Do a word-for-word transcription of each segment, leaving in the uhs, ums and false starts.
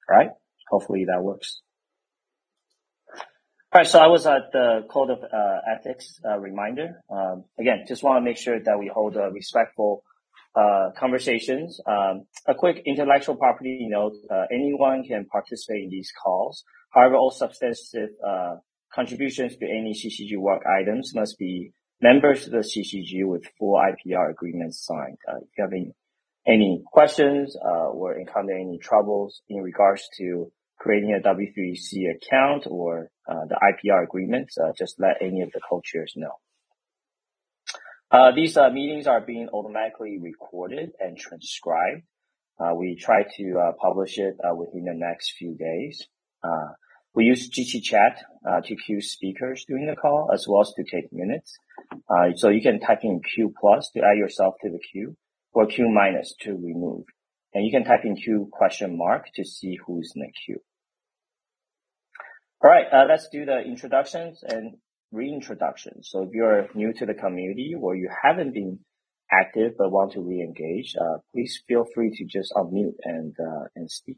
All right. Hopefully that works. All right. So I was at the Code of uh, Ethics uh, reminder. Um, again, just want to make sure that we hold a respectful uh, conversations. Um, a quick intellectual property note, uh, anyone can participate in these calls. However, all substantive uh, contributions to any C C G work items must be members of the C C G with full I P R agreements signed. Uh, if you have any, any questions uh, or encounter any troubles in regards to creating a W three C account or uh, the I P R agreements, uh, just let any of the co-chairs know. Uh, these uh, meetings are being automatically recorded and transcribed. Uh, we try to uh, publish it uh, within the next few days. Uh, we use GChat uh, to queue speakers during the call as well as to take minutes. Uh, so you can type in Q plus to add yourself to the queue or Q minus to remove. And you can type in Q question mark to see who's in the queue. All right, uh, let's do the introductions and reintroductions. So if you're new to the community or you haven't been active but want to re-engage, uh, please feel free to just unmute and uh, and speak.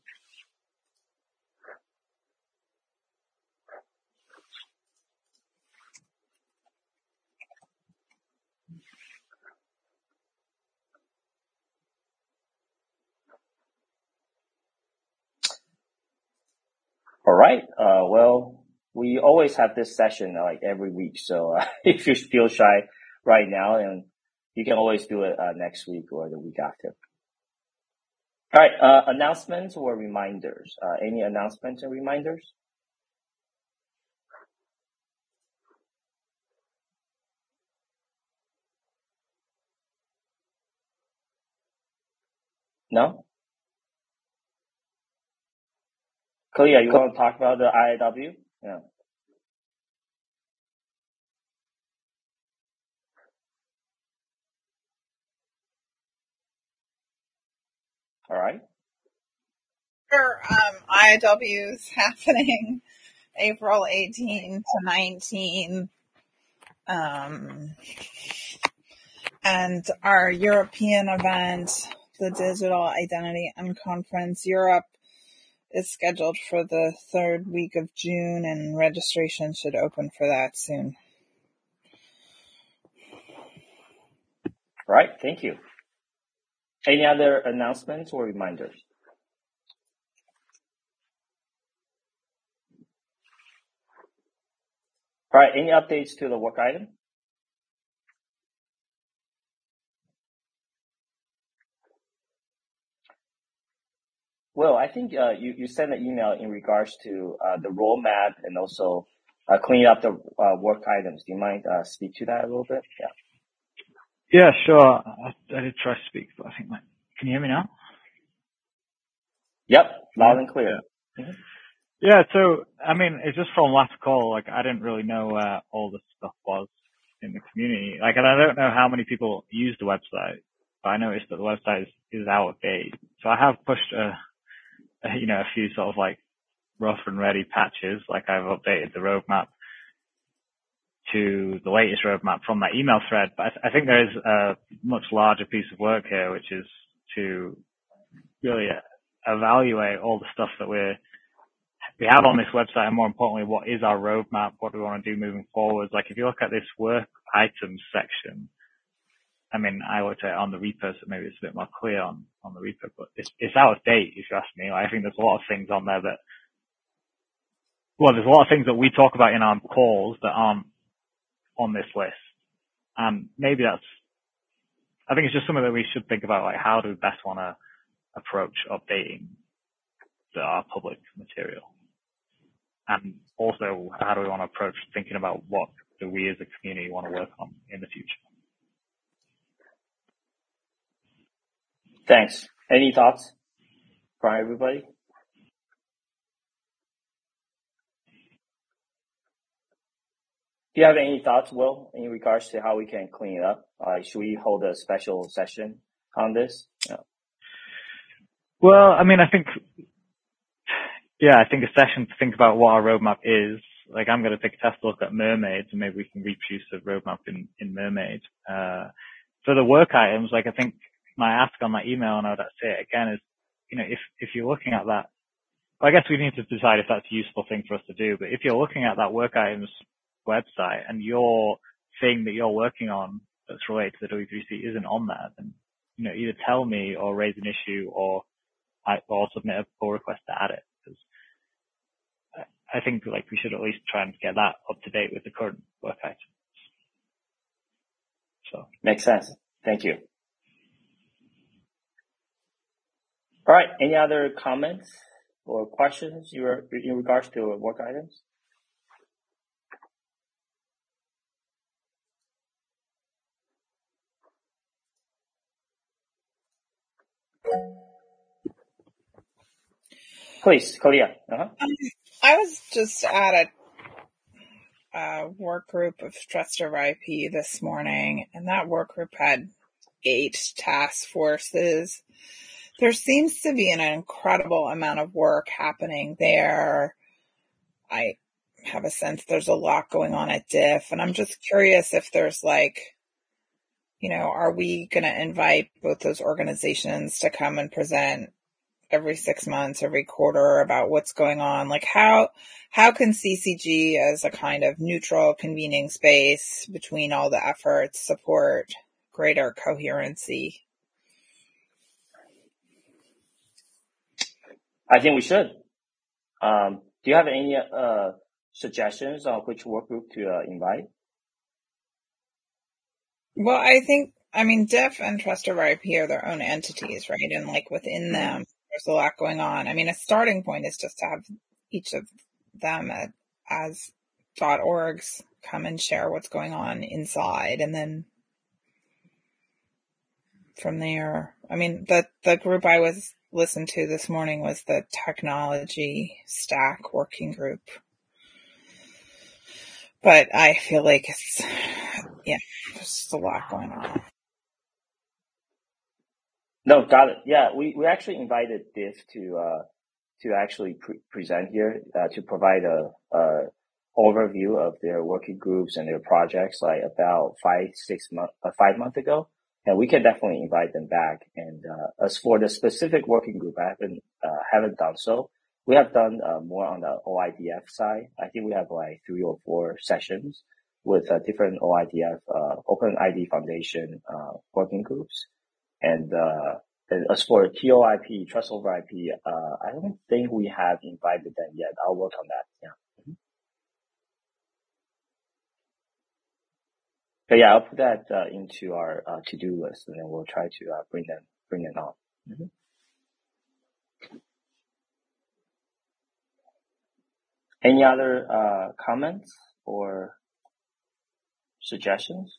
All right. Uh, well, we always have this session uh, like every week. So uh, if you feel shy right now, and you can always do it uh, next week or the week after. All right. Uh, announcements or reminders? Uh, any announcements and reminders? No? Kalia, you want to talk about the I I W? Yeah. All right. Sure. Um, I I W is happening April eighteenth to nineteenth. Um, and our European event, the Digital Identity Unconference Europe, is scheduled for the third week of June, and registration should open for that soon. All right. Thank you. Any other announcements or reminders? All right. Any updates to the work item? Well, I think uh, you, you sent an email in regards to uh, the roadmap and also uh, cleaning up the uh, work items. Do you mind uh, speak to that a little bit? Yeah. Yeah, sure. I, I did try to speak, but I think my, can you hear me now? Yep, loud and clear. Yeah. Mm-hmm. Yeah, so, I mean, it's just from last call, like, I didn't really know where all this stuff was in the community. Like, and I don't know how many people use the website, but I noticed that the website is, is out of date. So I have pushed a, a, you know, a few sort of like rough and ready patches, like I've updated the roadmap to the latest roadmap from that email thread. But I, th- I think there is a much larger piece of work here, which is to really evaluate all the stuff that we're we have on this website, and more importantly, what is our roadmap? What do we want to do moving forward? Like, if you look at this work items section, I mean, I looked at it on the repo, so maybe it's a bit more clear on, on the repo, but it's, it's out of date, if you ask me. Like, I think there's a lot of things on there that, well, there's a lot of things that we talk about in our calls that aren't on this list. And maybe that's, I think it's just something that we should think about, like, how do we best want to approach updating the, our public material? And also, how do we want to approach thinking about what do we as a community want to work on in the future? Thanks. Any thoughts from everybody? Do you have any thoughts, Will, in regards to how we can clean it up? Uh, should we hold a special session on this? Yeah. Well, I mean, I think, yeah, I think a session to think about what our roadmap is. Like, I'm going to take a test look at Mermaids, and maybe we can reproduce a roadmap in, in Mermaid. Uh, for the work items, like, I think my ask on my email, and I would say it again, is, you know, if, if you're looking at that well, I guess we need to decide if that's a useful thing for us to do. But if you're looking at that work items website and your thing that you're working on that's related to the W three C isn't on there, then, you know, either tell me or raise an issue or I, or submit a pull request to add it. Because I think like we should at least try and get that up to date with the current work items. So makes sense. Thank you. All right. Any other comments or questions in regards to work items? Please, Kalia. Uh-huh. Um, I was just at a, a work group of Trust over I P this morning, and that work group had eight task forces. There seems to be an incredible amount of work happening there. I have a sense there's a lot going on at D I F, and I'm just curious if there's like, you know, are we going to invite both those organizations to come and present every six months, every quarter about what's going on? Like how, how can C C G as a kind of neutral convening space between all the efforts support greater coherency? I think we should. Um, do you have any, uh, suggestions on which work group to uh, invite? Well, I think, I mean, D I F and Trust over I P are their own entities, right? And like within them, there's a lot going on. I mean, a starting point is just to have each of them at, as .orgs come and share what's going on inside. And then from there, I mean, the, the group I was listened to this morning was the technology stack working group. But I feel like it's, yeah, there's just a lot going on. No, got it. Yeah, we, we actually invited D I F to, uh, to actually pre- present here, uh, to provide a, a overview of their working groups and their projects like about five, six months, uh, five months ago. And we can definitely invite them back. And, uh, as for the specific working group, I haven't, uh, haven't done so. We have done, uh, more on the O I D F side. I think we have like three or four sessions with, uh, different O I D F, uh, Open I D Foundation, uh, working groups. And, uh, as for T O I P, Trust over I P, uh, I don't think we have invited them yet. I'll work on that. Yeah. Mm-hmm. But yeah, I'll put that, uh, into our, uh, to-do list, and then we'll try to, uh, bring them, bring them on. Mm-hmm. Any other, uh, comments or suggestions?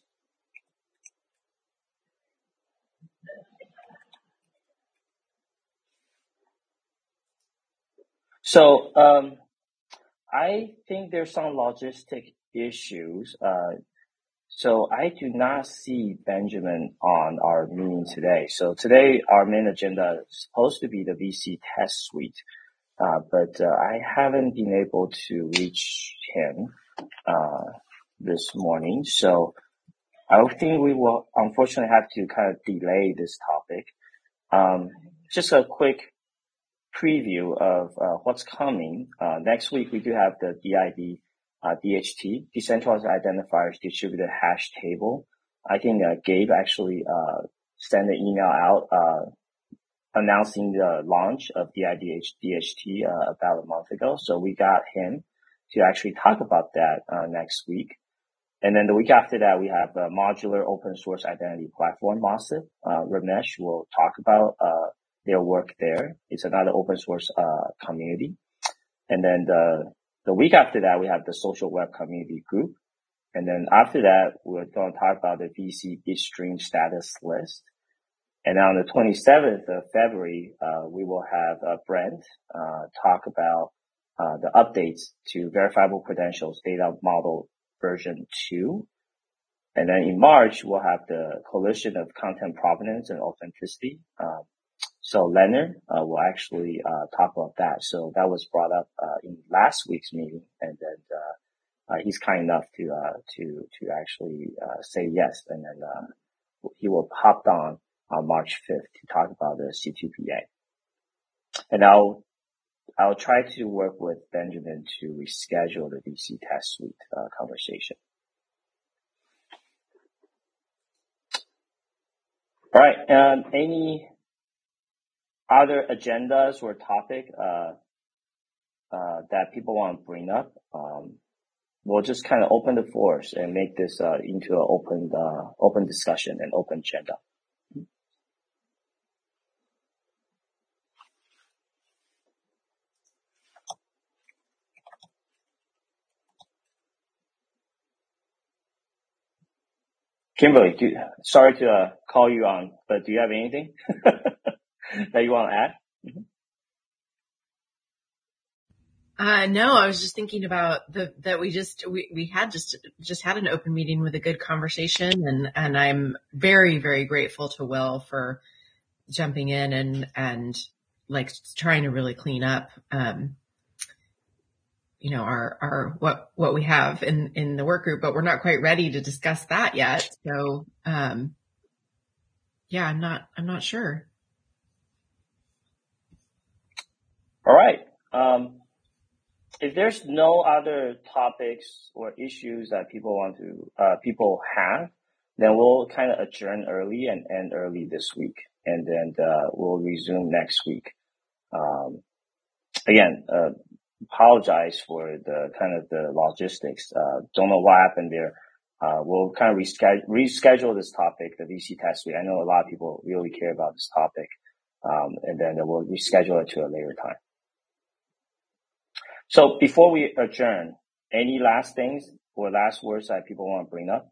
So, um, I think there's some logistic issues. Uh, so I do not see Benjamin on our meeting today. So today our main agenda is supposed to be the V C test suite. Uh, but, uh, I haven't been able to reach him, uh, this morning. So I think we will unfortunately have to kind of delay this topic. Um, just a quick preview of, uh, what's coming. Uh, next week we do have the D I D, uh, D H T, Decentralized Identifiers Distributed Hash Table. I think, uh, Gabe actually, uh, sent an email out, uh, announcing the launch of D I D H T, uh, about a month ago. So we got him to actually talk about that, uh, next week. And then the week after that, we have a modular open source identity platform, MOSIP. Uh, Ramesh will talk about, uh, their work there. It's another open source, uh, community. And then the, the week after that, we have the social web community group. And then after that, we're going to talk about the V C bitstream status list. And on the twenty-seventh of February, uh, we will have, uh, Brent, uh, talk about, uh, the updates to verifiable credentials data model version two. And then in March, we'll have the Coalition of Content Provenance and Authenticity. Um, so Leonard, uh, will actually, uh, talk about that. So that was brought up, uh, in last week's meeting. And then, uh, uh he's kind enough to, uh, to, to actually, uh, say yes. And then, uh, he will hop on on March fifth to talk about the C two P A. And I'll I'll try to work with Benjamin to reschedule the D C test suite uh, conversation. All right. Um, any other agendas or topic uh, uh, that people want to bring up? Um, we'll just kind of open the floors and make this uh, into an open uh, open discussion and open agenda. Kimberly, do, sorry to uh, call you on, but do you have anything that you want to add? Mm-hmm. Uh, no, I was just thinking about the, that we just, we, we had just, just had an open meeting with a good conversation, and, and I'm very, very grateful to Will for jumping in and, and like trying to really clean up, um, you know, our, our, what, what we have in, in the work group, but we're not quite ready to discuss that yet. So, um, yeah, I'm not, I'm not sure. All right. Um, if there's no other topics or issues that people want to, uh, people have, then we'll kind of adjourn early and end early this week. And then, uh, we'll resume next week. Um, again, uh, apologize for the kind of the logistics. Uh, don't know what happened there. Uh, we'll kind of reschedule, reschedule this topic, the D C test suite. I know a lot of people really care about this topic. Um, and then we'll reschedule it to a later time. So before we adjourn, any last things or last words that people want to bring up?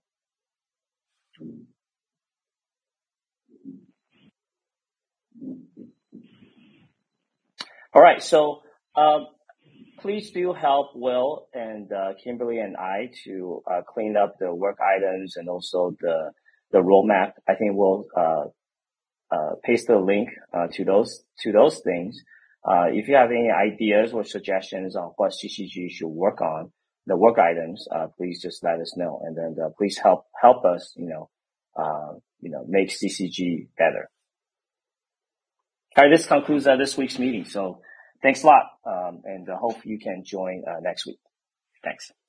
All right. So, um, please do help Will and uh, Kimberly and I to uh, clean up the work items and also the the roadmap. I think we'll uh, uh, paste the link uh, to those to those things. Uh, if you have any ideas or suggestions on what C C G should work on, the work items, uh, please just let us know, and then uh, please help help us, you know, uh, you know, make C C G better. All right, this concludes uh, this week's meeting. So. Thanks a lot, um, and I uh, hope you can join uh, next week. Thanks.